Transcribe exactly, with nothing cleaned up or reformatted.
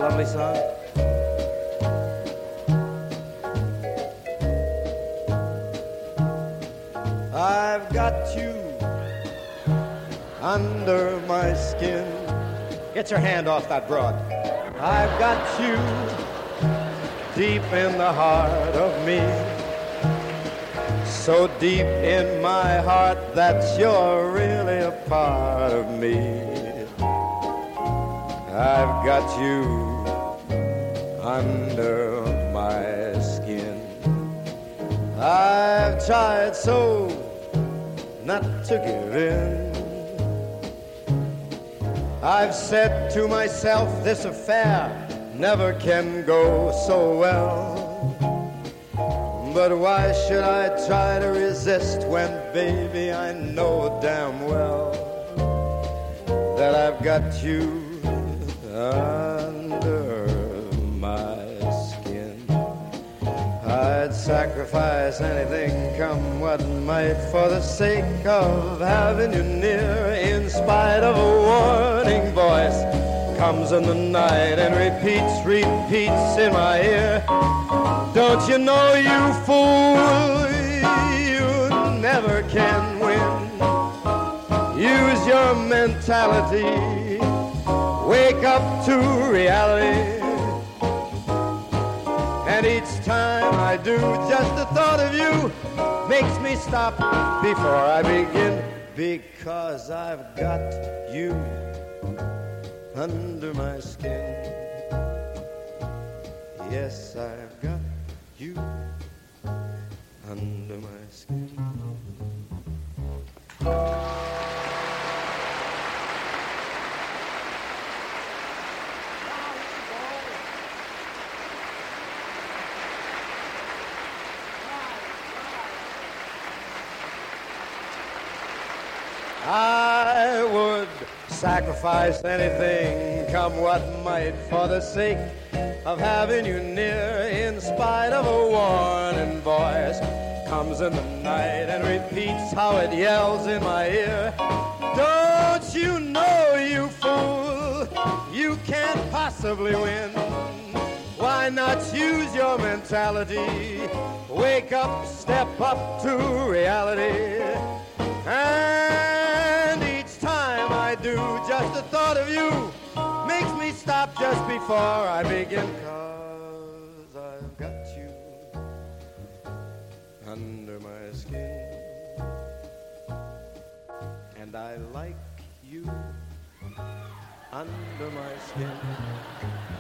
lovely song? I've got you under my skin. Get your hand off that broad. I've got you deep in the heart of me. So deep in my heart that you're really a part of me. I've got you under my skin. I've tried so not to give in. I've said to myself, this affair never can go so well. But why should I try to resist when, baby, I know damn well that I've got you under my skin. I'd sacrifice anything, come what might, for the sake of having you near. In spite of a warning voice comes in the night and repeats, repeats in my ear. Don't you know, you fool, you never can win. Use your mentality, wake up to reality. And each time I do, just the thought of you makes me stop before I begin. Because I've got you under my skin. Yes, I've got you under my skin. I would sacrifice anything, come what might, for the sake of having you near. In spite of a warning voice comes in the night and repeats how it yells in my ear. Don't you know, you fool, you can't possibly win. Why not use your mentality, wake up, step up to reality. And each time I do, just the thought of you makes me stop just before I begin. 'Cause I've got you under my skin, and I like you under my skin.